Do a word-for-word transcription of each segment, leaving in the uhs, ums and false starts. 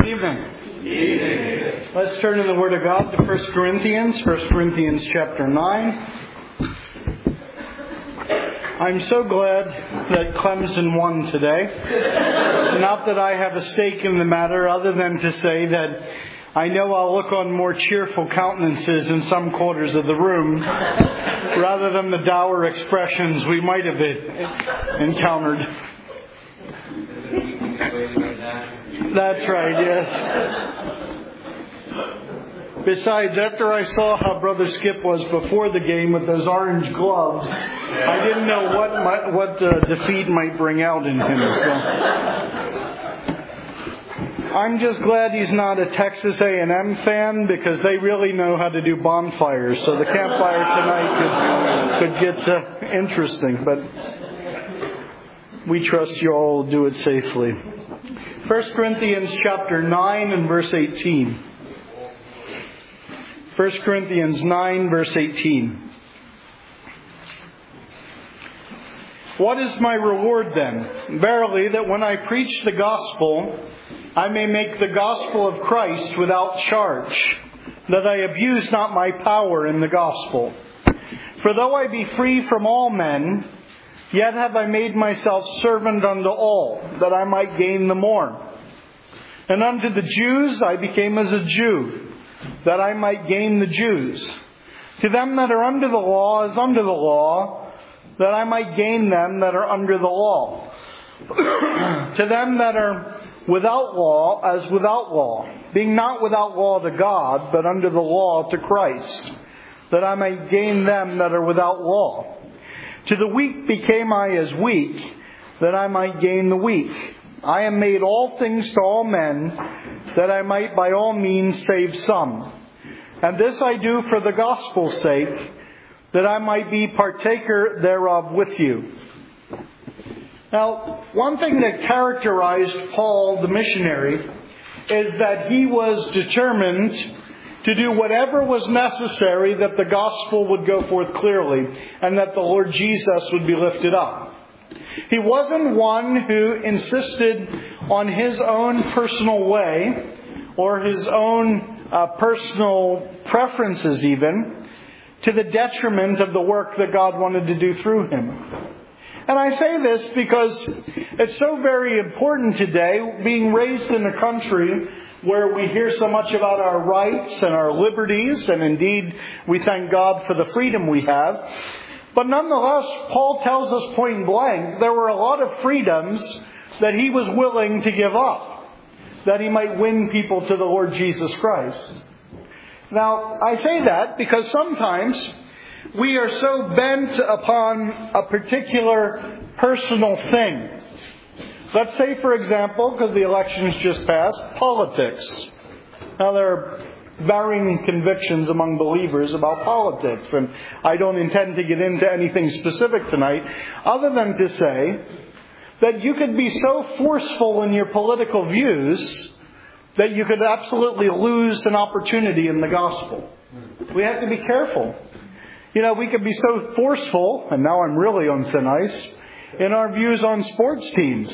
Good evening. Good evening. Let's turn in the Word of God to First Corinthians, First Corinthians chapter nine. I'm so glad that Clemson won today. Not that I have a stake in the matter, other than to say that I know I'll look on more cheerful countenances in some quarters of the room, rather than the dour expressions we might have encountered. That's right, yes. Besides, after I saw how Brother Skip was before the game with those orange gloves, I didn't know what my, what uh, defeat might bring out in him. So I'm just glad he's not a Texas A and M fan, because they really know how to do bonfires. So the campfire tonight could, could get uh, interesting, but we trust you all will do it safely. First Corinthians chapter nine and verse eighteen. First Corinthians nine verse eighteen. What is my reward then? Verily, that when I preach the gospel, I may make the gospel of Christ without charge, that I abuse not my power in the gospel. For though I be free from all men, yet have I made myself servant unto all, that I might gain the more. And unto the Jews I became as a Jew, that I might gain the Jews. To them that are under the law as under the law, that I might gain them that are under the law. To them that are without law as without law, being not without law to God, but under the law to Christ, that I might gain them that are without law. To the weak became I as weak, that I might gain the weak. I am made all things to all men, that I might by all means save some. And this I do for the gospel's sake, that I might be partaker thereof with you. Now, one thing that characterized Paul the missionary is that he was determined to do whatever was necessary that the gospel would go forth clearly and that the Lord Jesus would be lifted up. He wasn't one who insisted on his own personal way or his own uh, personal preferences even, to the detriment of the work that God wanted to do through him. And I say this because it's so very important today, being raised in a country where we hear so much about our rights and our liberties, and indeed we thank God for the freedom we have. But nonetheless, Paul tells us point blank, there were a lot of freedoms that he was willing to give up, that he might win people to the Lord Jesus Christ. Now, I say that because sometimes we are so bent upon a particular personal thing. Let's say, for example, because the election's just passed, politics. Now, there are varying convictions among believers about politics, and I don't intend to get into anything specific tonight, other than to say that you could be so forceful in your political views that you could absolutely lose an opportunity in the gospel. We have to be careful. You know, we could be so forceful, and now I'm really on thin ice, in our views on sports teams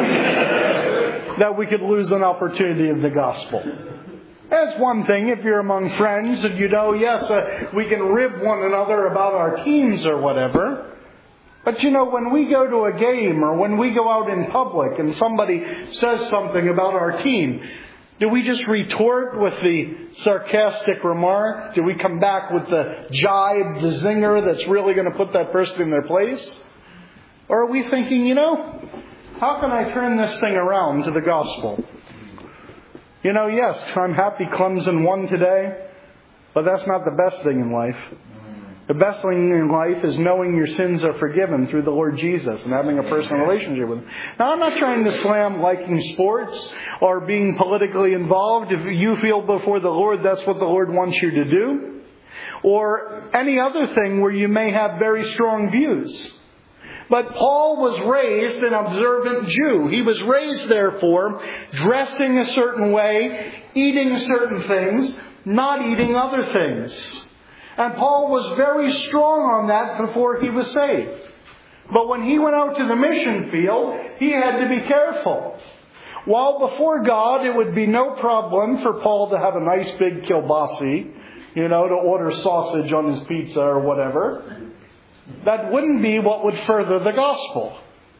that we could lose an opportunity of the gospel. That's one thing if you're among friends and you know, yes, uh, we can rib one another about our teams or whatever. But you know, when we go to a game or when we go out in public and somebody says something about our team, do we just retort with the sarcastic remark? Do we come back with the jibe, the zinger that's really going to put that person in their place? Or are we thinking, you know, how can I turn this thing around to the gospel? You know, yes, I'm happy Clemson won today, but that's not the best thing in life. The best thing in life is knowing your sins are forgiven through the Lord Jesus and having a personal relationship with Him. Now, I'm not trying to slam liking sports or being politically involved. If you feel before the Lord that's what the Lord wants you to do, or any other thing where you may have very strong views. But Paul was raised an observant Jew. He was raised, therefore, dressing a certain way, eating certain things, not eating other things. And Paul was very strong on that before he was saved. But when he went out to the mission field, he had to be careful. While before God it would be no problem for Paul to have a nice big kielbasi, you know, to order sausage on his pizza or whatever, that wouldn't be what would further the gospel.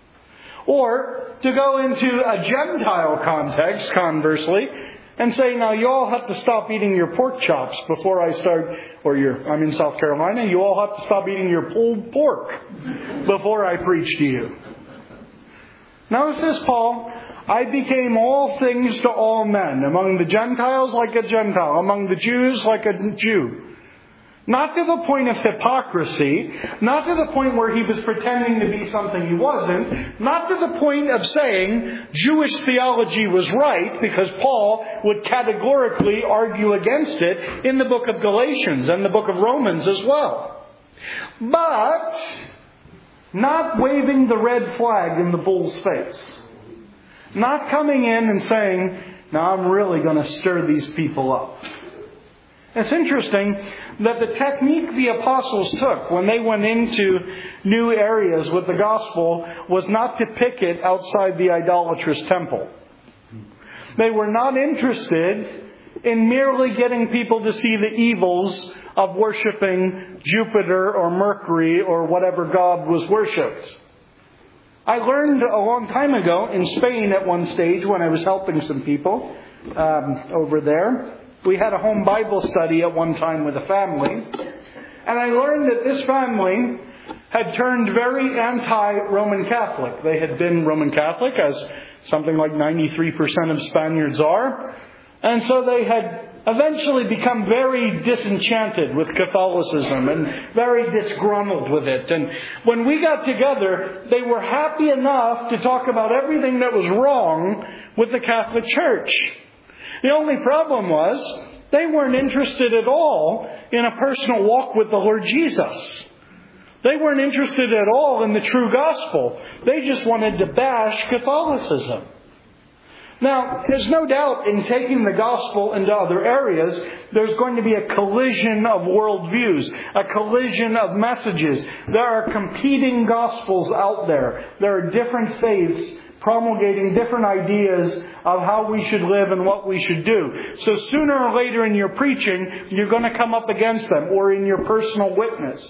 Or to go into a Gentile context, conversely, and say, now you all have to stop eating your pork chops before I start, or your, I'm in South Carolina, you all have to stop eating your pulled pork before I preach to you. Notice this, Paul, I became all things to all men, among the Gentiles like a Gentile, among the Jews like a Jew. Not to the point of hypocrisy, not to the point where he was pretending to be something he wasn't, not to the point of saying Jewish theology was right, because Paul would categorically argue against it in the book of Galatians and the book of Romans as well. But not waving the red flag in the bull's face. Not coming in and saying, now I'm really going to stir these people up. It's interesting that the technique the apostles took when they went into new areas with the gospel was not to picket outside the idolatrous temple. They were not interested in merely getting people to see the evils of worshiping Jupiter or Mercury or whatever god was worshipped. I learned a long time ago in Spain at one stage when I was helping some people um, over there. We had a home Bible study at one time with a family. And I learned that this family had turned very anti-Roman Catholic. They had been Roman Catholic, as something like ninety-three percent of Spaniards are. And so they had eventually become very disenchanted with Catholicism and very disgruntled with it. And when we got together, they were happy enough to talk about everything that was wrong with the Catholic Church. The only problem was they weren't interested at all in a personal walk with the Lord Jesus. They weren't interested at all in the true gospel. They just wanted to bash Catholicism. Now, there's no doubt in taking the gospel into other areas, there's going to be a collision of worldviews, a collision of messages. There are competing gospels out there. There are different faiths promulgating different ideas of how we should live and what we should do. So sooner or later in your preaching, you're going to come up against them, or in your personal witness.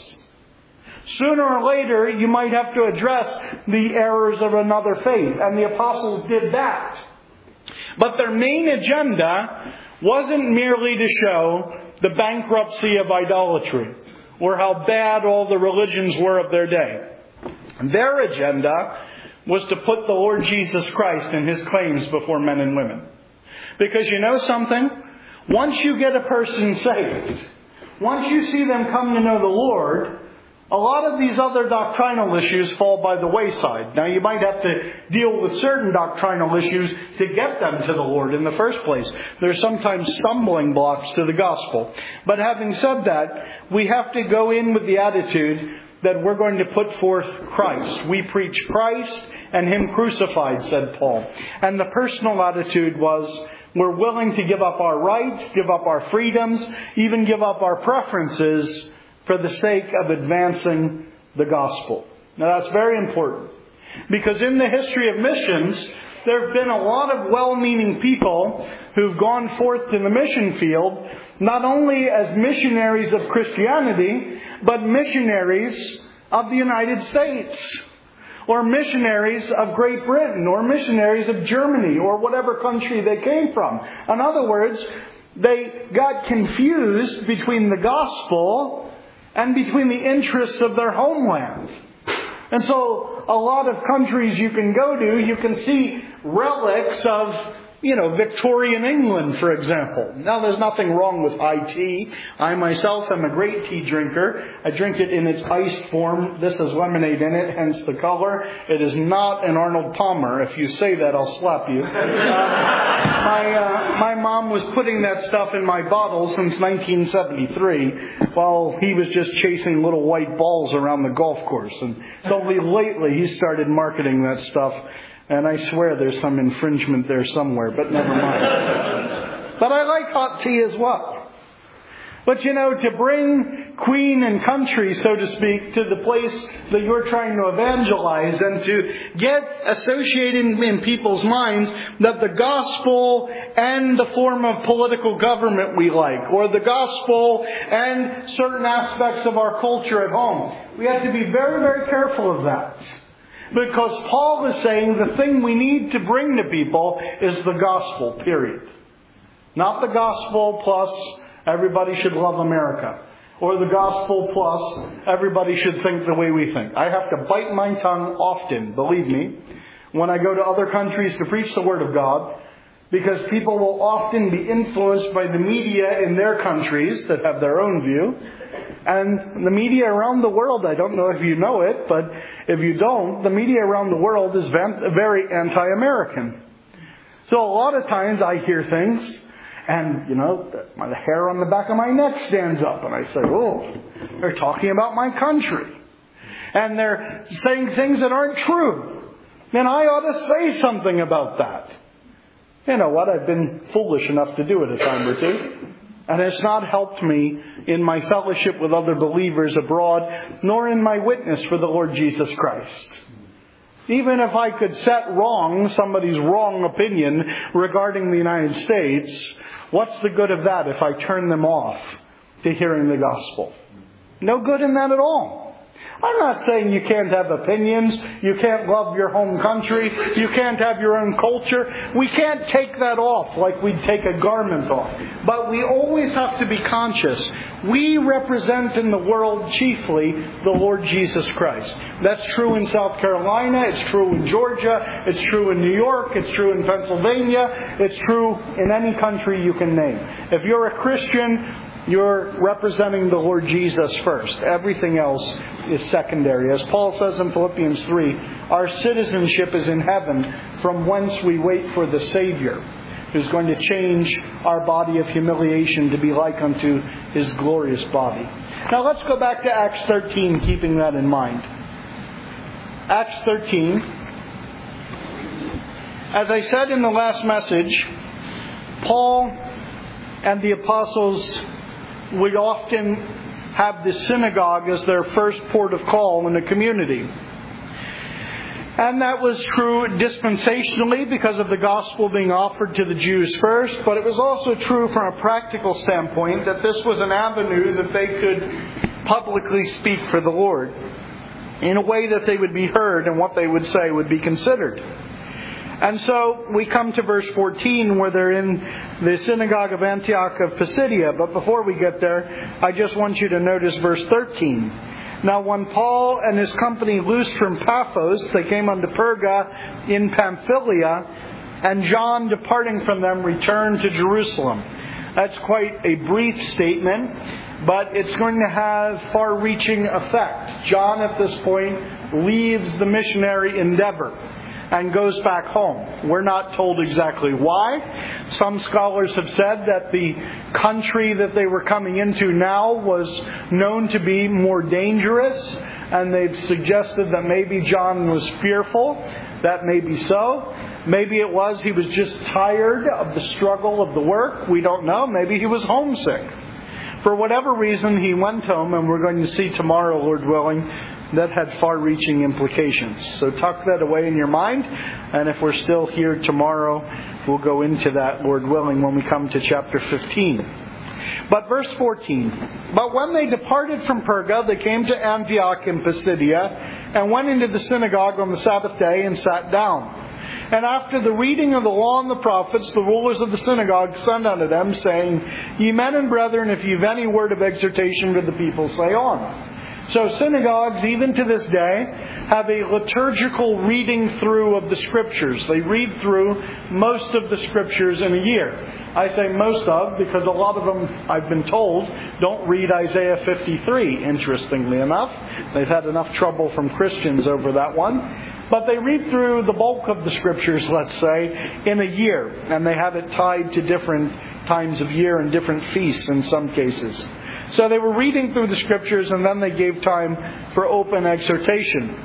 Sooner or later, you might have to address the errors of another faith. And the apostles did that. But their main agenda wasn't merely to show the bankruptcy of idolatry or how bad all the religions were of their day. Their agenda was to put the Lord Jesus Christ and His claims before men and women. Because you know something? Once you get a person saved, once you see them come to know the Lord, a lot of these other doctrinal issues fall by the wayside. Now, you might have to deal with certain doctrinal issues to get them to the Lord in the first place. There's sometimes stumbling blocks to the gospel. But having said that, we have to go in with the attitude that we're going to put forth Christ. We preach Christ and Him crucified, said Paul. And the personal attitude was, we're willing to give up our rights, give up our freedoms, even give up our preferences for the sake of advancing the gospel. Now that's very important. Because in the history of missions, there have been a lot of well-meaning people who've gone forth to the mission field, not only as missionaries of Christianity, but missionaries of the United States, or missionaries of Great Britain, or missionaries of Germany, or whatever country they came from. In other words, they got confused between the gospel and between the interests of their homeland. And so a lot of countries you can go to, you can see relics of, you know, Victorian England, for example. Now, there's nothing wrong with high tea. I myself am a great tea drinker. I drink it in its iced form. This has lemonade in it, hence the color. It is not an Arnold Palmer. If you say that, I'll slap you. Uh, my, uh, my mom was putting that stuff in my bottle since nineteen seventy-three, while he was just chasing little white balls around the golf course. And it's only lately he started marketing that stuff. And I swear there's some infringement there somewhere, but never mind. But I like hot tea as well. But you know, to bring queen and country, so to speak, to the place that you're trying to evangelize, and to get associated in people's minds that the gospel and the form of political government we like, or the gospel and certain aspects of our culture at home. We have to be very, very careful of that. Because Paul is saying the thing we need to bring to people is the gospel, period. Not the gospel plus everybody should love America. Or the gospel plus everybody should think the way we think. I have to bite my tongue often, believe me, when I go to other countries to preach the Word of God, because people will often be influenced by the media in their countries that have their own view. And the media around the world, I don't know if you know it, but if you don't, the media around the world is very anti-American. So a lot of times I hear things, and, you know, the hair on the back of my neck stands up, and I say, oh, they're talking about my country. And they're saying things that aren't true. And I ought to say something about that. You know what? I've been foolish enough to do it a time or two. And it's not helped me in my fellowship with other believers abroad, nor in my witness for the Lord Jesus Christ. Even if I could set wrong somebody's wrong opinion regarding the United States, what's the good of that if I turn them off to hearing the gospel? No good in that at all. I'm not saying you can't have opinions, you can't love your home country, you can't have your own culture. We can't take that off like we'd take a garment off. But we always have to be conscious. We represent in the world chiefly the Lord Jesus Christ. That's true in South Carolina, it's true in Georgia, it's true in New York, it's true in Pennsylvania, it's true in any country you can name. If you're a Christian, you're representing the Lord Jesus first. Everything else is secondary. As Paul says in Philippians three, our citizenship is in heaven, from whence we wait for the Savior, who's going to change our body of humiliation to be like unto His glorious body. Now let's go back to Acts thirteen, keeping that in mind. Acts thirteen. As I said in the last message, Paul and the apostles would often have the synagogue as their first port of call in the community. And that was true dispensationally because of the gospel being offered to the Jews first, but it was also true from a practical standpoint that this was an avenue that they could publicly speak for the Lord in a way that they would be heard and what they would say would be considered. And so we come to verse fourteen where they're in the synagogue of Antioch of Pisidia. But before we get there, I just want you to notice verse thirteen. Now when Paul and his company loosed from Paphos, they came unto Perga in Pamphylia, and John, departing from them, returned to Jerusalem. That's quite a brief statement, but it's going to have far-reaching effect. John at this point leaves the missionary endeavor and goes back home. We're not told exactly why. Some scholars have said that the country that they were coming into now was known to be more dangerous, and they've suggested that maybe John was fearful. That may be so. Maybe it was he was just tired of the struggle of the work. We don't know. Maybe he was homesick. For whatever reason, he went home, and we're going to see tomorrow, Lord willing, that had far-reaching implications. So tuck that away in your mind, and if we're still here tomorrow, we'll go into that, Lord willing, when we come to chapter fifteen. But verse fourteen, but when they departed from Perga, they came to Antioch in Pisidia, and went into the synagogue on the Sabbath day and sat down. And after the reading of the law and the prophets, the rulers of the synagogue sent unto them, saying, Ye men and brethren, if you've any word of exhortation to the people, say on. So synagogues, even to this day, have a liturgical reading through of the Scriptures. They read through most of the Scriptures in a year. I say most of because a lot of them, I've been told, don't read Isaiah fifty-three, interestingly enough. They've had enough trouble from Christians over that one. But they read through the bulk of the Scriptures, let's say, in a year. And they have it tied to different times of year and different feasts in some cases. So they were reading through the Scriptures, and then they gave time for open exhortation.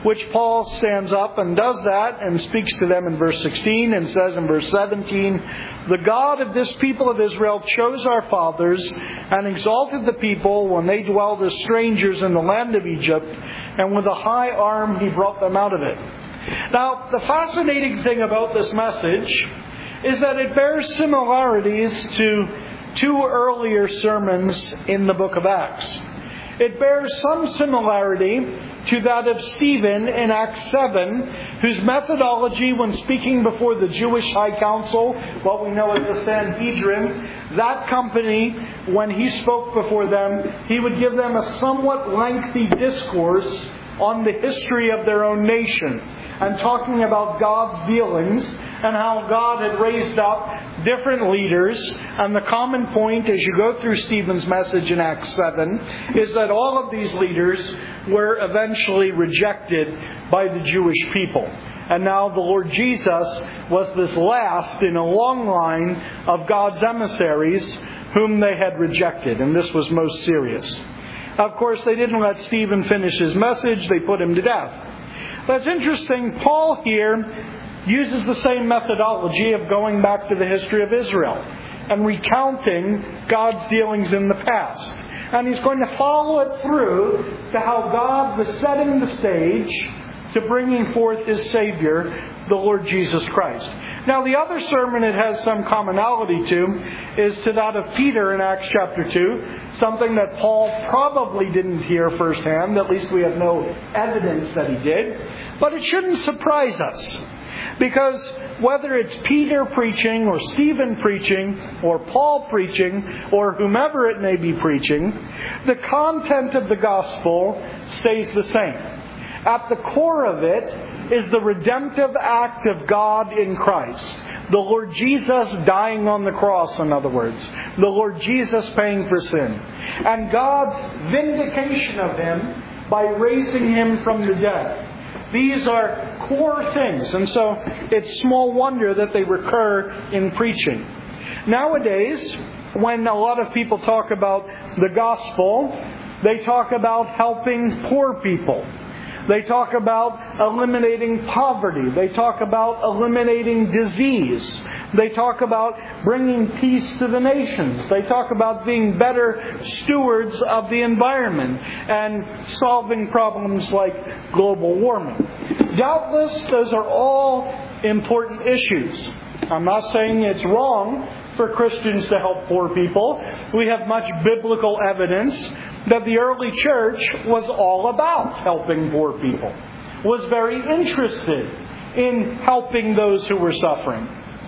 which Paul stands up and does that and speaks to them in verse sixteen and says in verse seventeen, "The God of this people of Israel chose our fathers and exalted the people when they dwelled as strangers in the land of Egypt, and with a high arm He brought them out of it." Now, the fascinating thing about this message is that it bears similarities to two earlier sermons in the book of Acts. It bears some similarity to that of Stephen in Acts seven, whose methodology when speaking before the Jewish High Council, what we know as the Sanhedrin, that company, when he spoke before them, he would give them a somewhat lengthy discourse on the history of their own nation, and talking about God's dealings and how God had raised up different leaders. And the common point as you go through Stephen's message in Acts seven is that all of these leaders were eventually rejected by the Jewish people. And now the Lord Jesus was this last in a long line of God's emissaries whom they had rejected. And this was most serious. Of course, they didn't let Stephen finish his message. They put him to death. But it's interesting, Paul here uses the same methodology of going back to the history of Israel and recounting God's dealings in the past. And he's going to follow it through to how God was setting the stage to bringing forth His Savior, the Lord Jesus Christ. Now, the other sermon it has some commonality to is to that of Peter in Acts chapter two, something that Paul probably didn't hear firsthand. At least we have no evidence that he did. But it shouldn't surprise us, because whether it's Peter preaching or Stephen preaching or Paul preaching or whomever it may be preaching, the content of the gospel stays the same. At the core of it is the redemptive act of God in Christ. The Lord Jesus dying on the cross, in other words. The Lord Jesus paying for sin. And God's vindication of Him by raising Him from the dead. These are core things, and so it's small wonder that they recur in preaching. Nowadays, when a lot of people talk about the gospel, they talk about helping poor people. They talk about eliminating poverty. They talk about eliminating disease. They talk about bringing peace to the nations. They talk about being better stewards of the environment and solving problems like global warming. Doubtless, those are all important issues. I'm not saying it's wrong for Christians to help poor people. We have much biblical evidence that the early church was all about helping poor people, was very interested in helping those who were suffering.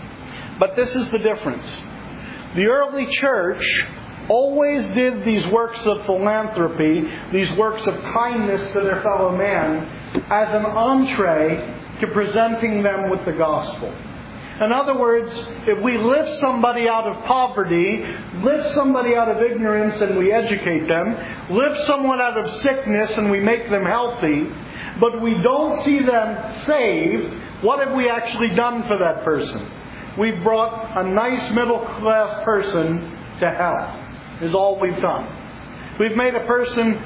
But this is the difference. The early church always did these works of philanthropy, these works of kindness to their fellow man, as an entree to presenting them with the gospel. In other words, if we lift somebody out of poverty, lift somebody out of ignorance and we educate them, lift someone out of sickness and we make them healthy, but we don't see them saved, what have we actually done for that person? We've brought a nice middle-class person to hell, is all we've done. We've made a person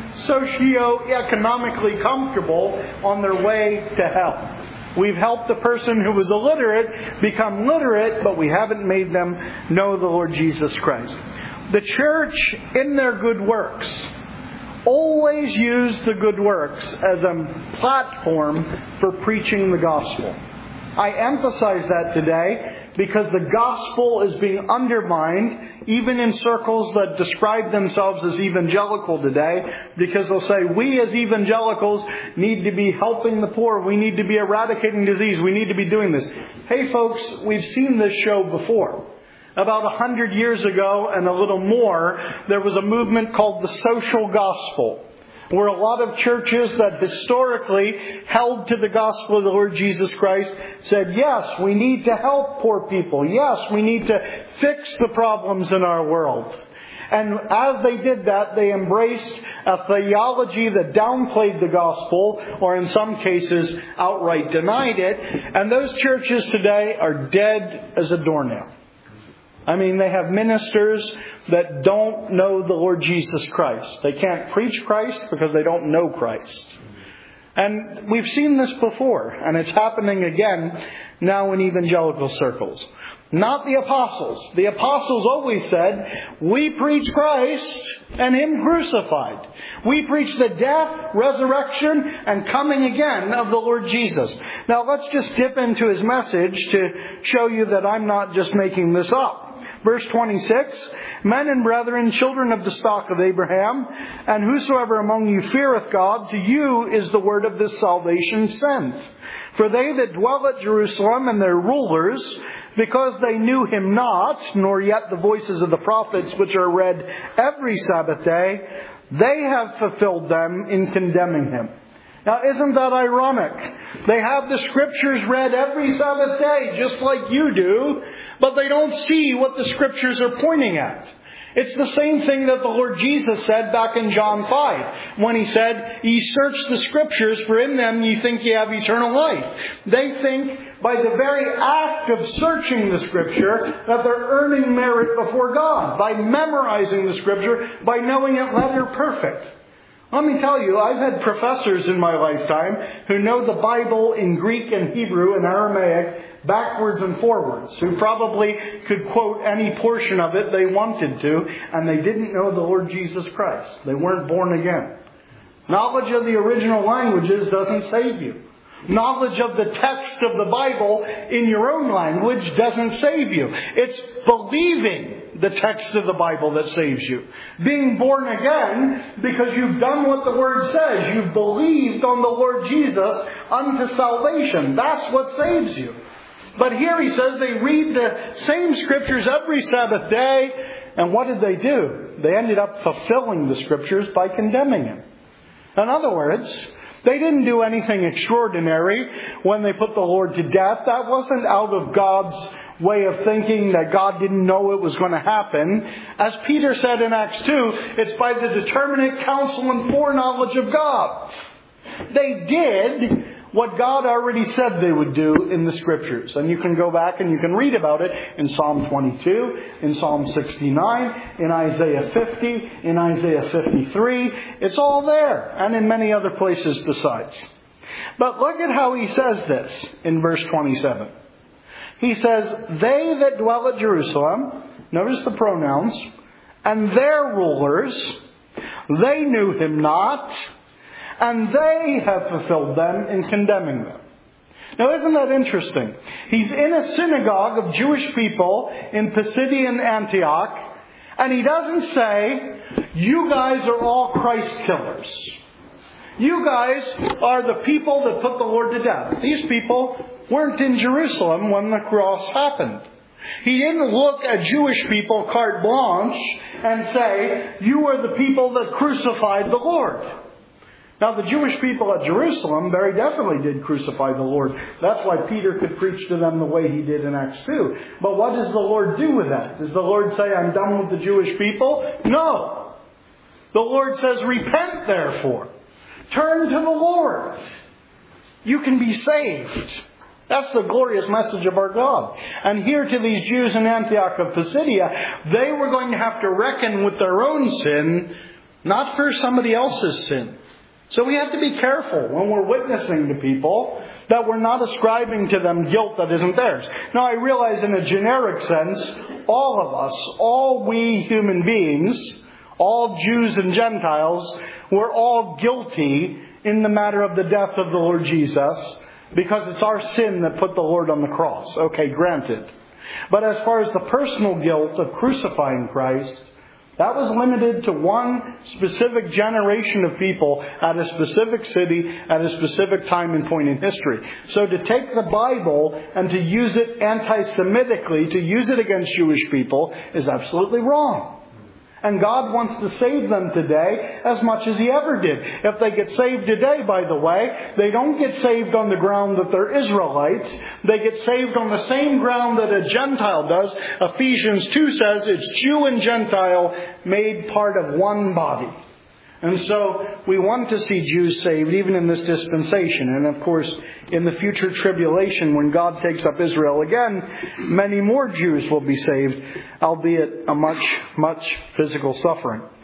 socio-economically comfortable on their way to hell. We've helped the person who was illiterate become literate, but we haven't made them know the Lord Jesus Christ. The church, in their good works, always used the good works as a platform for preaching the gospel. I emphasize that today because the gospel is being undermined even in circles that describe themselves as evangelical today, because they'll say, we as evangelicals need to be helping the poor, we need to be eradicating disease, we need to be doing this. Hey folks, we've seen this show before. About a hundred years ago and a little more, there was a movement called the social gospel, where a lot of churches that historically held to the gospel of the Lord Jesus Christ said, yes, we need to help poor people. Yes, we need to fix the problems in our world. And as they did that, they embraced a theology that downplayed the gospel, or in some cases outright denied it. And those churches today are dead as a doornail. I mean, they have ministers that don't know the Lord Jesus Christ. They can't preach Christ because they don't know Christ. And we've seen this before, and it's happening again now in evangelical circles. Not the apostles. The apostles always said, we preach Christ and Him crucified. We preach the death, resurrection, and coming again of the Lord Jesus. Now let's just dip into His message to show you that I'm not just making this up. Verse twenty-six, men and brethren, children of the stock of Abraham, and whosoever among you feareth God, to you is the word of this salvation sent. For they that dwell at Jerusalem and their rulers, because they knew Him not, nor yet the voices of the prophets which are read every Sabbath day, they have fulfilled them in condemning Him. Now, isn't that ironic? They have the Scriptures read every Sabbath day, just like you do, but they don't see what the Scriptures are pointing at. It's the same thing that the Lord Jesus said back in John five, when He said, ye search the Scriptures, for in them ye think ye have eternal life. They think by the very act of searching the Scripture that they're earning merit before God, by memorizing the Scripture, by knowing it letter perfect. Let me tell you, I've had professors in my lifetime who know the Bible in Greek and Hebrew and Aramaic backwards and forwards, who probably could quote any portion of it they wanted to, and they didn't know the Lord Jesus Christ. They weren't born again. Knowledge of the original languages doesn't save you. Knowledge of the text of the Bible in your own language doesn't save you. It's believing the text of the Bible that saves you. Being born again because you've done what the Word says. You've believed on the Lord Jesus unto salvation. That's what saves you. But here he says they read the same Scriptures every Sabbath day. And what did they do? They ended up fulfilling the Scriptures by condemning Him. In other words, they didn't do anything extraordinary when they put the Lord to death. That wasn't out of God's way of thinking, that God didn't know it was going to happen. As Peter said in Acts two, it's by the determinate counsel and foreknowledge of God. They did what God already said they would do in the Scriptures. And you can go back and you can read about it in Psalm twenty-two, in Psalm sixty-nine, in Isaiah fifty, in Isaiah fifty-three. It's all there, and in many other places besides. But look at how he says this in verse twenty-seven. He says, they that dwell at Jerusalem, notice the pronouns, and their rulers, they knew Him not, and they have fulfilled them in condemning them. Now, isn't that interesting? He's in a synagogue of Jewish people in Pisidian Antioch, and he doesn't say, you guys are all Christ killers. You guys are the people that put the Lord to death. These people weren't in Jerusalem when the cross happened. He didn't look at Jewish people carte blanche and say, you are the people that crucified the Lord. Now, the Jewish people at Jerusalem very definitely did crucify the Lord. That's why Peter could preach to them the way he did in Acts two. But what does the Lord do with that? Does the Lord say, I'm done with the Jewish people? No. The Lord says, repent therefore. Turn to the Lord. You can be saved. That's the glorious message of our God. And here to these Jews in Antioch of Pisidia, they were going to have to reckon with their own sin, not for somebody else's sin. So we have to be careful when we're witnessing to people that we're not ascribing to them guilt that isn't theirs. Now, I realize in a generic sense, all of us, all we human beings, all Jews and Gentiles, we're all guilty in the matter of the death of the Lord Jesus, because it's our sin that put the Lord on the cross. Okay, granted. But as far as the personal guilt of crucifying Christ, that was limited to one specific generation of people at a specific city at a specific time and point in history. So to take the Bible and to use it anti-Semitically, to use it against Jewish people, is absolutely wrong. And God wants to save them today as much as He ever did. If they get saved today, by the way, they don't get saved on the ground that they're Israelites. They get saved on the same ground that a Gentile does. Ephesians two says it's Jew and Gentile made part of one body. And so we want to see Jews saved even in this dispensation. And of course, in the future tribulation, when God takes up Israel again, many more Jews will be saved, albeit a much, much physical suffering.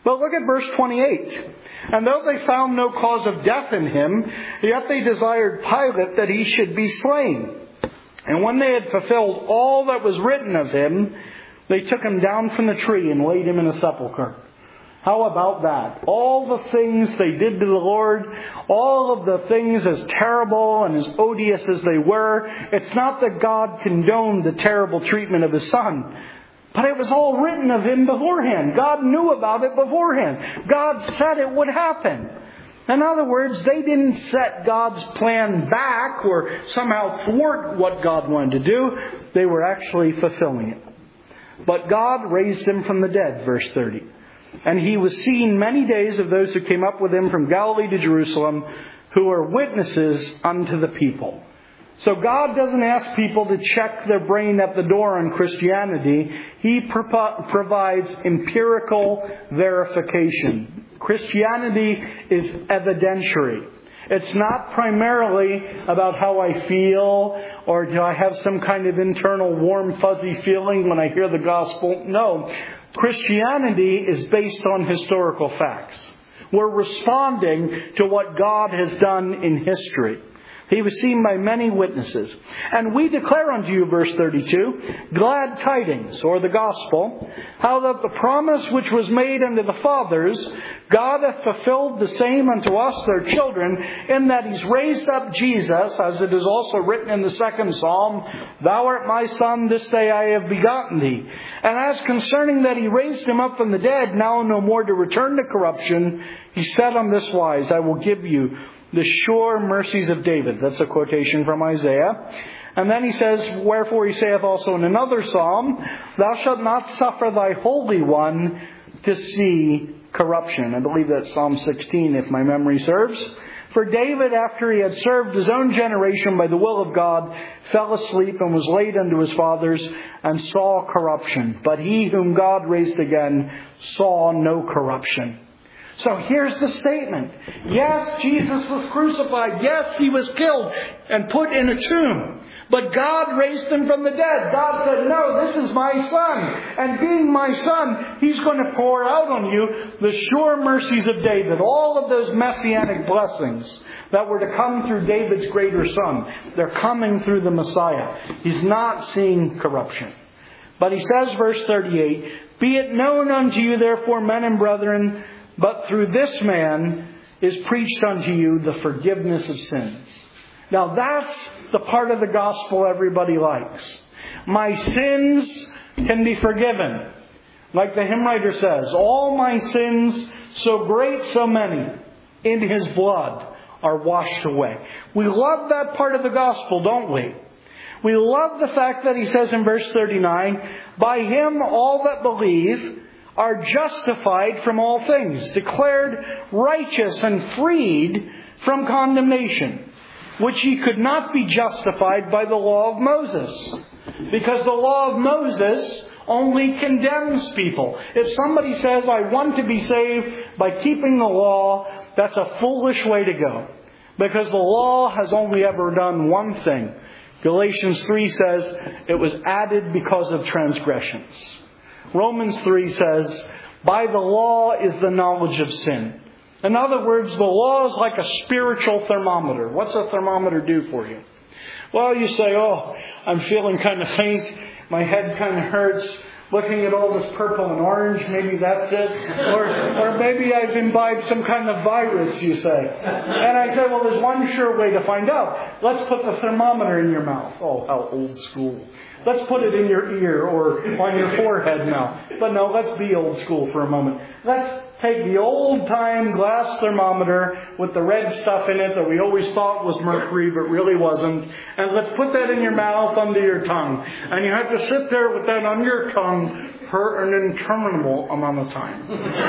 But look at verse twenty-eight. And though they found no cause of death in him, yet they desired Pilate that he should be slain. And when they had fulfilled all that was written of him, they took him down from the tree and laid him in a sepulchre. How about that? All the things they did to the Lord, all of the things as terrible and as odious as they were, it's not that God condoned the terrible treatment of His Son, but it was all written of Him beforehand. God knew about it beforehand. God said it would happen. In other words, they didn't set God's plan back or somehow thwart what God wanted to do. They were actually fulfilling it. But God raised Him from the dead, verse thirty. And He was seen many days of those who came up with Him from Galilee to Jerusalem, who are witnesses unto the people. So God doesn't ask people to check their brain at the door on Christianity. He pro- provides empirical verification. Christianity is evidentiary. It's not primarily about how I feel or do I have some kind of internal warm fuzzy feeling when I hear the gospel. No. Christianity is based on historical facts. We're responding to what God has done in history. He was seen by many witnesses. And we declare unto you, verse thirty-two, glad tidings, or the gospel, how that the promise which was made unto the fathers, God hath fulfilled the same unto us, their children, in that He's raised up Jesus, as it is also written in the second psalm, Thou art my Son, this day I have begotten thee. And as concerning that He raised Him up from the dead, now no more to return to corruption, He said on this wise, I will give you the sure mercies of David. That's a quotation from Isaiah. And then He says, Wherefore He saith also in another psalm, Thou shalt not suffer thy Holy One to see corruption. I believe that's Psalm sixteen, if my memory serves. For David, after he had served his own generation by the will of God, fell asleep and was laid unto his fathers and saw corruption. But he whom God raised again saw no corruption. So here's the statement. Yes, Jesus was crucified. Yes, He was killed and put in a tomb. But God raised Him from the dead. God said, no, this is my Son. And being my Son, He's going to pour out on you the sure mercies of David. All of those messianic blessings that were to come through David's greater Son. They're coming through the Messiah. He's not seeing corruption. But He says, verse thirty-eight, Be it known unto you, therefore, men and brethren, but through this man is preached unto you the forgiveness of sins. Now that's the part of the gospel everybody likes. My sins can be forgiven. Like the hymn writer says, all my sins, so great, so many, in His blood are washed away. We love that part of the gospel, don't we? We love the fact that He says in verse thirty-nine, By Him all that believe are justified from all things, declared righteous and freed from condemnation, which ye could not be justified by the law of Moses. Because the law of Moses only condemns people. If somebody says, I want to be saved by keeping the law, that's a foolish way to go. Because the law has only ever done one thing. Galatians three says it was added because of transgressions. Romans three says, by the law is the knowledge of sin. In other words, the law is like a spiritual thermometer. What's a thermometer do for you? Well, you say, oh, I'm feeling kind of faint. My head kind of hurts. Looking at all this purple and orange, maybe that's it. Or, or maybe I've imbibed some kind of virus, you say. And I say, well, there's one sure way to find out. Let's put the thermometer in your mouth. Oh, how old school. Let's put it in your ear or on your forehead now. But no, let's be old school for a moment. Let's take the old-time glass thermometer with the red stuff in it that we always thought was mercury but really wasn't. And let's put that in your mouth under your tongue. And you have to sit there with that on your tongue for an interminable amount of time.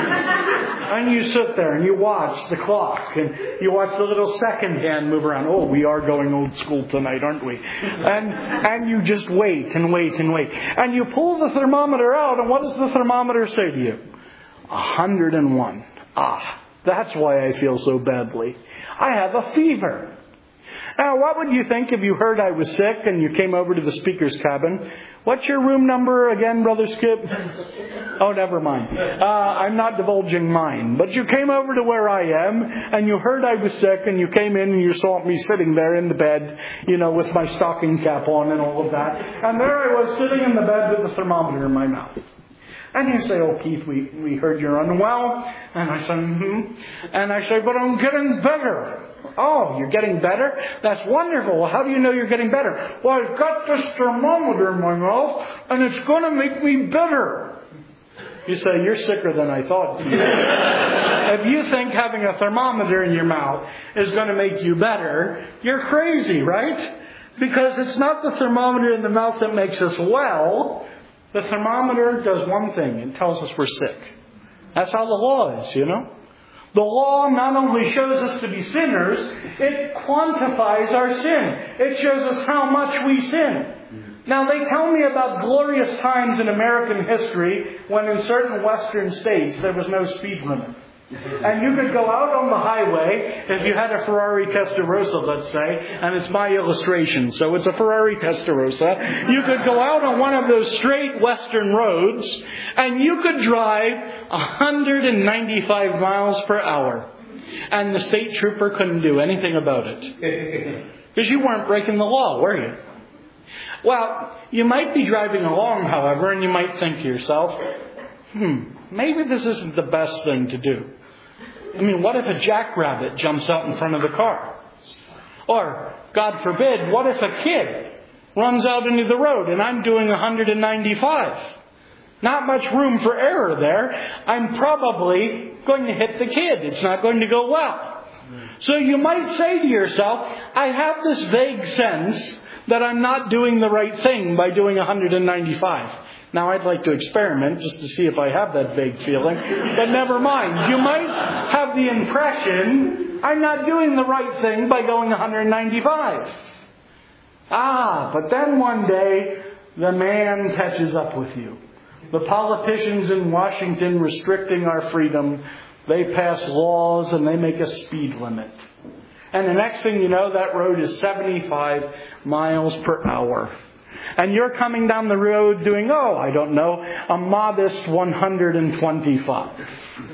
And you sit there and you watch the clock and you watch the little second hand move around. Oh, we are going old school tonight, aren't we? And and you just wait and wait and wait. And you pull the thermometer out, and what does the thermometer say to you? one hundred and one. Ah, that's why I feel so badly. I have a fever. Now, what would you think if you heard I was sick and you came over to the speaker's cabin? What's your room number again, Brother Skip? Oh, never mind. Uh, I'm not divulging mine. But you came over to where I am and you heard I was sick and you came in and you saw me sitting there in the bed, you know, with my stocking cap on and all of that. And there I was sitting in the bed with the thermometer in my mouth. And you say, oh, Keith, we, we heard you're unwell. And I say, mm-hmm. And I say, but I'm getting better. Oh, you're getting better? That's wonderful. Well, how do you know you're getting better? Well, I've got this thermometer in my mouth, and it's going to make me better. You say, you're sicker than I thought. If you think having a thermometer in your mouth is going to make you better, you're crazy, right? Because it's not the thermometer in the mouth that makes us well. The thermometer does one thing. It tells us we're sick. That's how the law is, you know. The law not only shows us to be sinners, it quantifies our sin. It shows us how much we sin. Now, they tell me about glorious times in American history when in certain western states there was no speed limit. And you could go out on the highway, if you had a Ferrari Testarossa, let's say, and it's my illustration, so it's a Ferrari Testarossa. You could go out on one of those straight western roads, and you could drive one hundred ninety-five miles per hour. And the state trooper couldn't do anything about it. Because you weren't breaking the law, were you? Well, you might be driving along, however, and you might think to yourself, hmm, maybe this isn't the best thing to do. I mean, what if a jackrabbit jumps out in front of the car? Or, God forbid, what if a kid runs out into the road and I'm doing one hundred ninety-five? Not much room for error there. I'm probably going to hit the kid. It's not going to go well. So you might say to yourself, I have this vague sense that I'm not doing the right thing by doing one hundred ninety-five. Now, I'd like to experiment just to see if I have that vague feeling. But never mind. You might have the impression I'm not doing the right thing by going one hundred ninety-five. Ah, but then one day, the man catches up with you. The politicians in Washington restricting our freedom, they pass laws and they make a speed limit. And the next thing you know, that road is seventy-five miles per hour. And you're coming down the road doing, oh, I don't know, a modest one hundred twenty-five.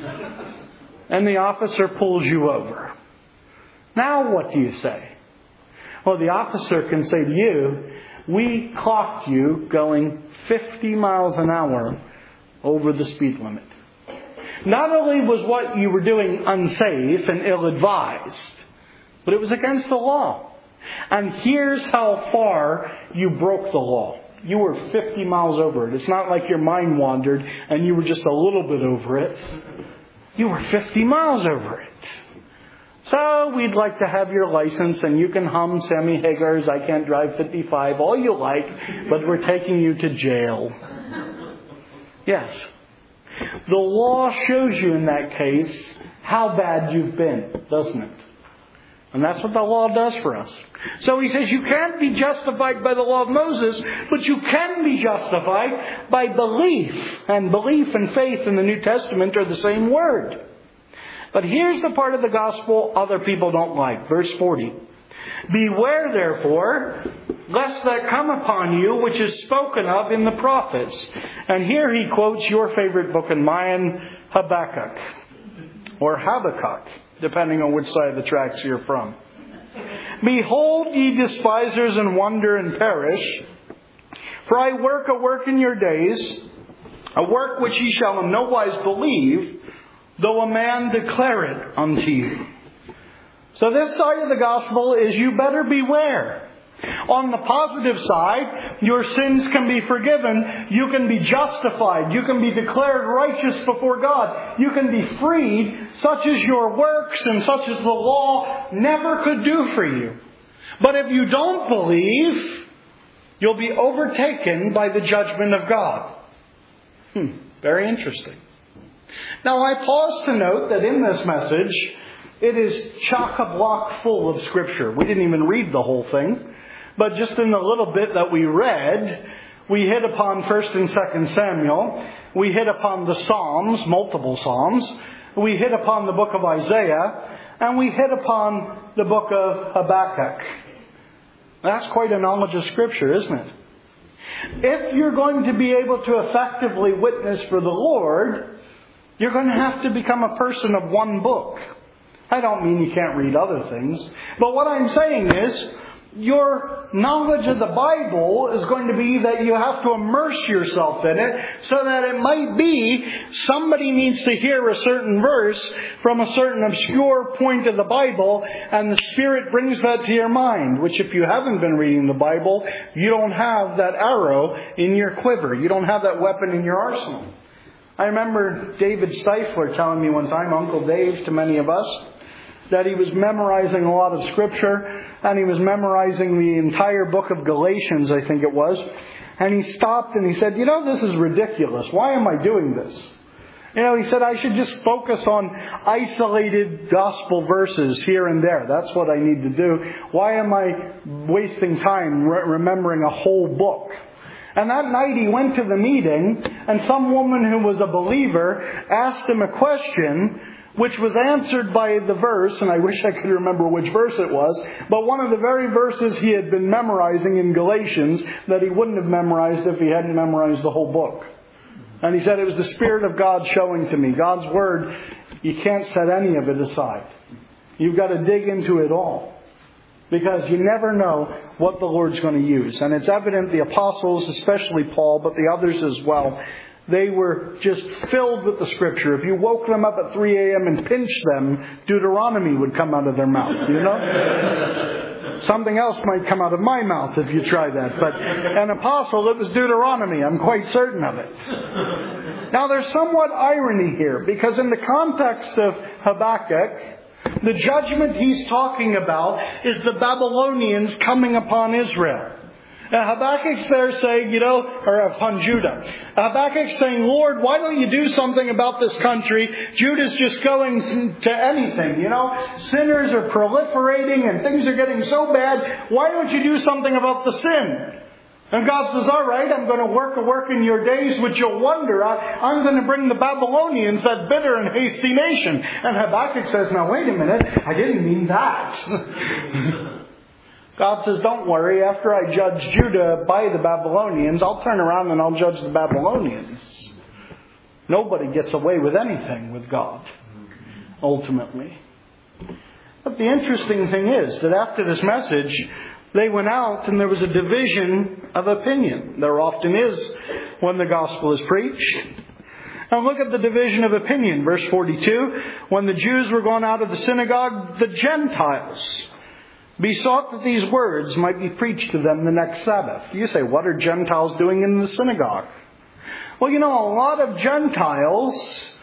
And the officer pulls you over. Now what do you say? Well, the officer can say to you, we clocked you going fifty miles an hour over the speed limit. Not only was what you were doing unsafe and ill-advised, but it was against the law. And here's how far you broke the law. You were fifty miles over it. It's not like your mind wandered and you were just a little bit over it. You were fifty miles over it. So we'd like to have your license, and you can hum Sammy Hagar's I Can't Drive fifty-five all you like, but we're taking you to jail. Yes. The law shows you in that case how bad you've been, doesn't it? And that's what the law does for us. So he says you can't be justified by the law of Moses, but you can be justified by belief. And belief and faith in the New Testament are the same word. But here's the part of the gospel other people don't like. Verse forty. Beware, therefore, lest that come upon you which is spoken of in the prophets. And here he quotes your favorite book and mine, Habakkuk. Or Habakkuk, depending on which side of the tracks you're from. Behold, ye despisers, and wonder and perish. For I work a work in your days, a work which ye shall in no wise believe, though a man declare it unto you. So this side of the gospel is you better beware. On the positive side, your sins can be forgiven. You can be justified. You can be declared righteous before God. You can be freed, such as your works and such as the law never could do for you. But if you don't believe, you'll be overtaken by the judgment of God. Hmm, very interesting. Now I pause to note that in this message, it is chock-a-block full of Scripture. We didn't even read the whole thing. But just in the little bit that we read, we hit upon First and Second Samuel. We hit upon the Psalms, multiple Psalms. We hit upon the book of Isaiah. And we hit upon the book of Habakkuk. That's quite a knowledge of Scripture, isn't it? If you're going to be able to effectively witness for the Lord, you're going to have to become a person of one book. I don't mean you can't read other things. But what I'm saying is, your knowledge of the Bible is going to be that you have to immerse yourself in it, so that it might be somebody needs to hear a certain verse from a certain obscure point of the Bible, and the Spirit brings that to your mind, which if you haven't been reading the Bible, you don't have that arrow in your quiver. You don't have that weapon in your arsenal. I remember David Stifler telling me one time, Uncle Dave to many of us, that he was memorizing a lot of Scripture, and he was memorizing the entire book of Galatians, I think it was. And he stopped and he said, you know, this is ridiculous. Why am I doing this? You know, he said, I should just focus on isolated gospel verses here and there. That's what I need to do. Why am I wasting time re- remembering a whole book? And that night he went to the meeting, and some woman who was a believer asked him a question which was answered by the verse, and I wish I could remember which verse it was, but one of the very verses he had been memorizing in Galatians that he wouldn't have memorized if he hadn't memorized the whole book. And he said it was the Spirit of God showing to me. God's Word, you can't set any of it aside. You've got to dig into it all. Because you never know what the Lord's going to use. And it's evident the apostles, especially Paul, but the others as well, they were just filled with the Scripture. If you woke them up at three a.m. and pinched them, Deuteronomy would come out of their mouth, you know? Something else might come out of my mouth if you try that. But an apostle, it was Deuteronomy. I'm quite certain of it. Now there's somewhat irony here, because in the context of Habakkuk, the judgment he's talking about is the Babylonians coming upon Israel. Now Habakkuk's there saying, you know, or upon Judah. Habakkuk's saying, Lord, why don't you do something about this country? Judah's just going to anything, you know. Sinners are proliferating and things are getting so bad. Why don't you do something about the sin? And God says, all right, I'm going to work a work in your days which you'll wonder. I, I'm going to bring the Babylonians, that bitter and hasty nation. And Habakkuk says, now wait a minute, I didn't mean that. God says, don't worry, after I judge Judah by the Babylonians, I'll turn around and I'll judge the Babylonians. Nobody gets away with anything with God, ultimately. But the interesting thing is that after this message, they went out and there was a division of opinion. There often is when the gospel is preached. Now look at the division of opinion. Verse forty-two, when the Jews were gone out of the synagogue, the Gentiles besought that these words might be preached to them the next Sabbath. You say, what are Gentiles doing in the synagogue? Well, you know, a lot of Gentiles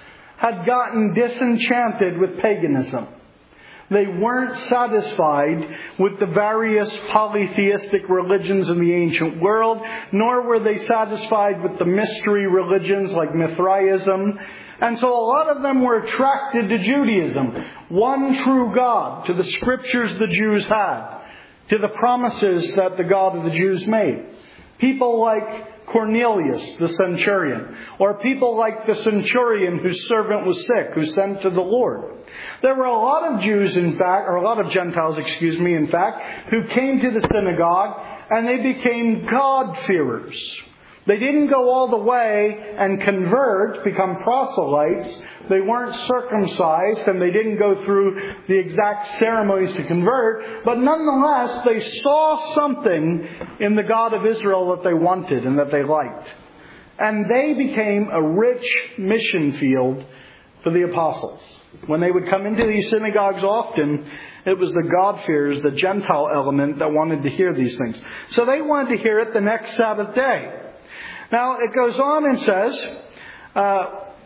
had gotten disenchanted with paganism. They weren't satisfied with the various polytheistic religions in the ancient world, nor were they satisfied with the mystery religions like Mithraism. And so a lot of them were attracted to Judaism. One true God, to the scriptures the Jews had, to the promises that the God of the Jews made. People like Cornelius, the centurion, or people like the centurion whose servant was sick, who sent to the Lord. There were a lot of Jews, in fact, or a lot of Gentiles, excuse me, in fact, who came to the synagogue and they became God-fearers. They didn't go all the way and convert, become proselytes. They weren't circumcised and they didn't go through the exact ceremonies to convert. But nonetheless, they saw something in the God of Israel that they wanted and that they liked. And they became a rich mission field for the apostles. When they would come into these synagogues often, it was the God-fearers, the Gentile element that wanted to hear these things. So they wanted to hear it the next Sabbath day. Now, it goes on and says, uh,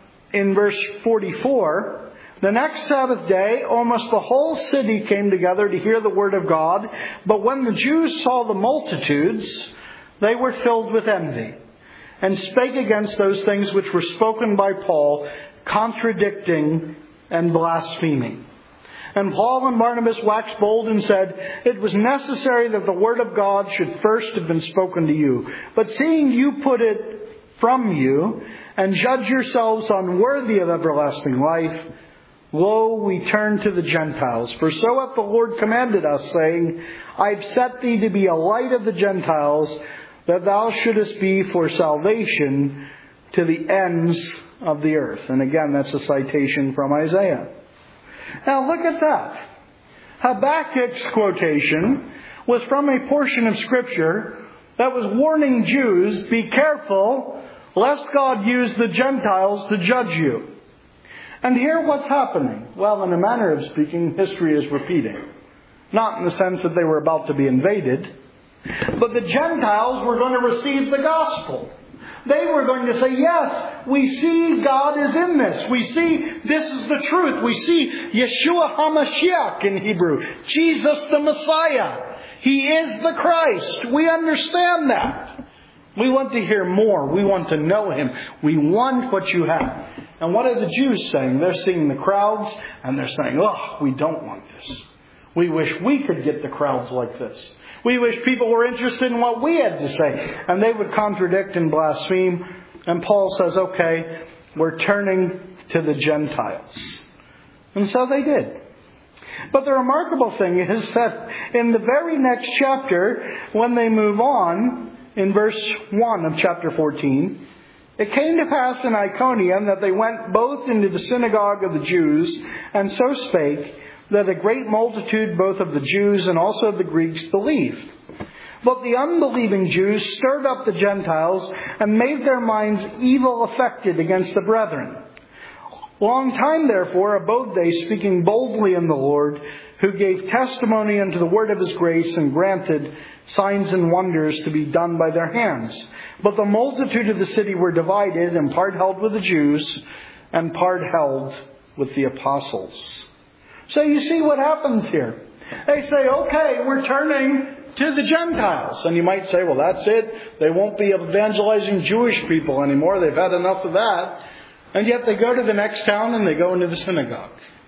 in verse forty-four, the next Sabbath day, almost the whole city came together to hear the word of God. But when the Jews saw the multitudes, they were filled with envy, and spake against those things which were spoken by Paul, contradicting and blaspheming. And Paul and Barnabas waxed bold and said, it was necessary that the word of God should first have been spoken to you. But seeing you put it from you, and judge yourselves unworthy of everlasting life, Lo, we turn to the Gentiles. For so hath the Lord commanded us, saying, I have set thee to be a light of the Gentiles, that thou shouldest be for salvation to the ends of the earth. And again, that's a citation from Isaiah. Now look at that. Habakkuk's quotation was from a portion of Scripture that was warning Jews, be careful lest God use the Gentiles to judge you. And here what's happening? Well, in a manner of speaking, history is repeating. Not in the sense that they were about to be invaded, but the Gentiles were going to receive the gospel. They were going to say, yes, we see God is in this. We see this is the truth. We see Yeshua HaMashiach in Hebrew. Jesus the Messiah. He is the Christ. We understand that. We want to hear more. We want to know Him. We want what you have. And what are the Jews saying? They're seeing the crowds and they're saying, oh, we don't want this. We wish we could get the crowds like this. We wish people were interested in what we had to say. And they would contradict and blaspheme. And Paul says, okay, we're turning to the Gentiles. And so they did. But the remarkable thing is that in the very next chapter, when they move on, in verse one of chapter fourteen, it came to pass in Iconium that they went both into the synagogue of the Jews, and so spake, that a great multitude both of the Jews and also of the Greeks believed. But the unbelieving Jews stirred up the Gentiles and made their minds evil affected against the brethren. Long time therefore abode they, speaking boldly in the Lord, who gave testimony unto the word of His grace, and granted signs and wonders to be done by their hands. But the multitude of the city were divided, and part held with the Jews, and part held with the apostles. So you see what happens here. They say, okay, we're turning to the Gentiles. And you might say, well, that's it. They won't be evangelizing Jewish people anymore. They've had enough of that. And yet they go to the next town and they go into the synagogue.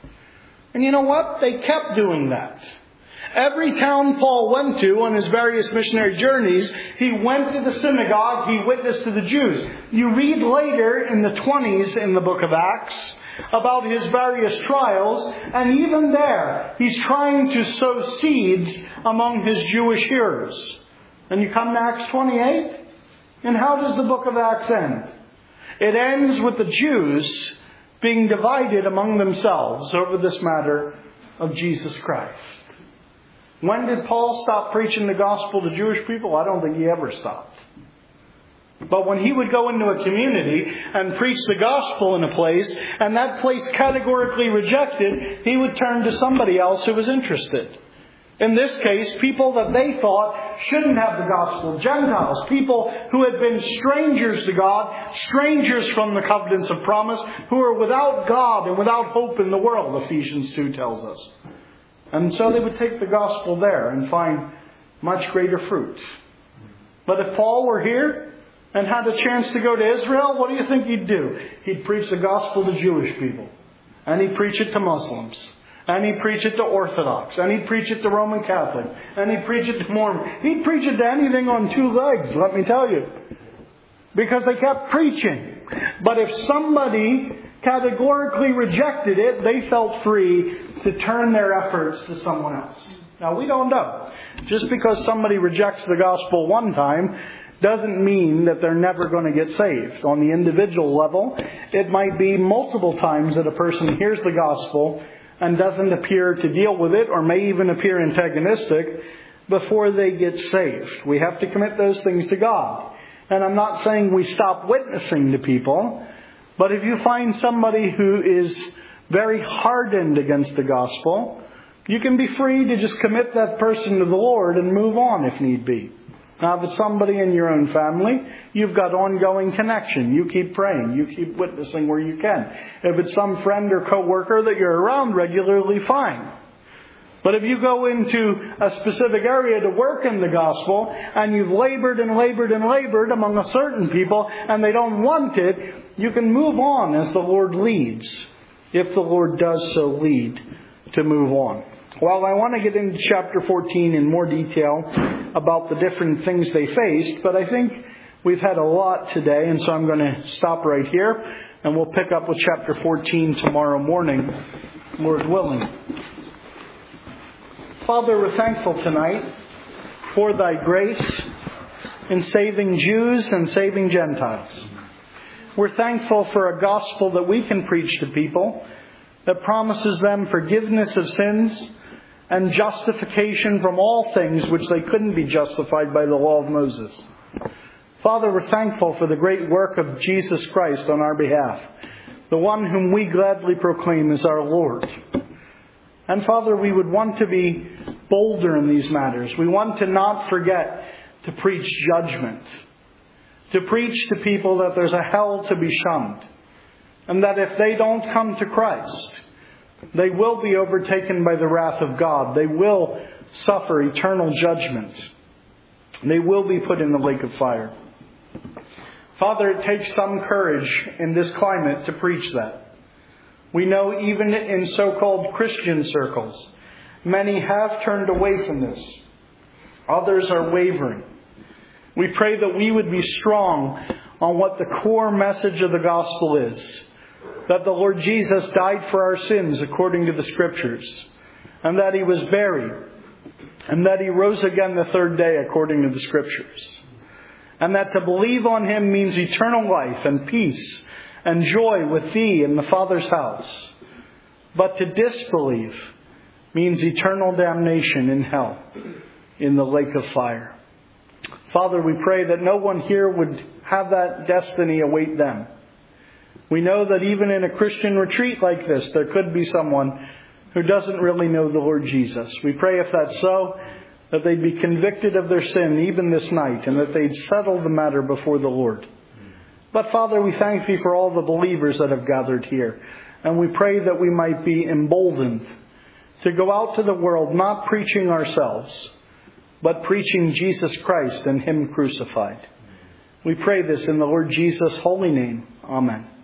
And you know what? They kept doing that. Every town Paul went to on his various missionary journeys, he went to the synagogue, he witnessed to the Jews. You read later in the twenties in the book of Acts about his various trials, and even there, he's trying to sow seeds among his Jewish hearers. And you come to Acts twenty-eight, and how does the book of Acts end? It ends with the Jews being divided among themselves over this matter of Jesus Christ. When did Paul stop preaching the gospel to Jewish people? I don't think he ever stopped. But when he would go into a community and preach the gospel in a place, and that place categorically rejected, he would turn to somebody else who was interested. In this case, people that they thought shouldn't have the gospel. Gentiles, people who had been strangers to God, strangers from the covenants of promise, who are without God and without hope in the world, Ephesians two tells us. And so they would take the gospel there and find much greater fruit. But if Paul were here and had a chance to go to Israel, what do you think he'd do? He'd preach the gospel to Jewish people. And he'd preach it to Muslims. And he'd preach it to Orthodox. And he'd preach it to Roman Catholic. And he'd preach it to Mormon. He'd preach it to anything on two legs, let me tell you. Because they kept preaching. But if somebody categorically rejected it, they felt free to turn their efforts to someone else. Now, we don't know. Just because somebody rejects the gospel one time doesn't mean that they're never going to get saved. On the individual level, it might be multiple times that a person hears the gospel and doesn't appear to deal with it, or may even appear antagonistic, before they get saved. We have to commit those things to God. And I'm not saying we stop witnessing to people, but if you find somebody who is very hardened against the gospel, you can be free to just commit that person to the Lord and move on if need be. Now, if it's somebody in your own family, you've got ongoing connection. You keep praying. You keep witnessing where you can. If it's some friend or coworker that you're around regularly, fine. But if you go into a specific area to work in the gospel, and you've labored and labored and labored among a certain people, and they don't want it, you can move on as the Lord leads, if the Lord does so lead to move on. Well, I want to get into chapter fourteen in more detail about the different things they faced, but I think we've had a lot today, and so I'm going to stop right here, and we'll pick up with chapter fourteen tomorrow morning. Lord willing. Father, we're thankful tonight for Thy grace in saving Jews and saving Gentiles. We're thankful for a gospel that we can preach to people that promises them forgiveness of sins and justification from all things which they couldn't be justified by the law of Moses. Father, we're thankful for the great work of Jesus Christ on our behalf, the one whom we gladly proclaim as our Lord. And Father, we would want to be bolder in these matters. We want to not forget to preach judgment, to preach to people that there's a hell to be shunned, and that if they don't come to Christ, they will be overtaken by the wrath of God. They will suffer eternal judgment. They will be put in the lake of fire. Father, it takes some courage in this climate to preach that. We know even in so-called Christian circles, many have turned away from this. Others are wavering. We pray that we would be strong on what the core message of the gospel is. That the Lord Jesus died for our sins according to the Scriptures. And that He was buried. And that He rose again the third day according to the Scriptures. And that to believe on Him means eternal life and peace and joy with Thee in the Father's house. But to disbelieve means eternal damnation in hell, in the lake of fire. Father, we pray that no one here would have that destiny await them. We know that even in a Christian retreat like this, there could be someone who doesn't really know the Lord Jesus. We pray, if that's so, that they'd be convicted of their sin even this night, and that they'd settle the matter before the Lord. But Father, we thank Thee for all the believers that have gathered here. And we pray that we might be emboldened to go out to the world not preaching ourselves, but preaching Jesus Christ and Him crucified. We pray this in the Lord Jesus' holy name. Amen.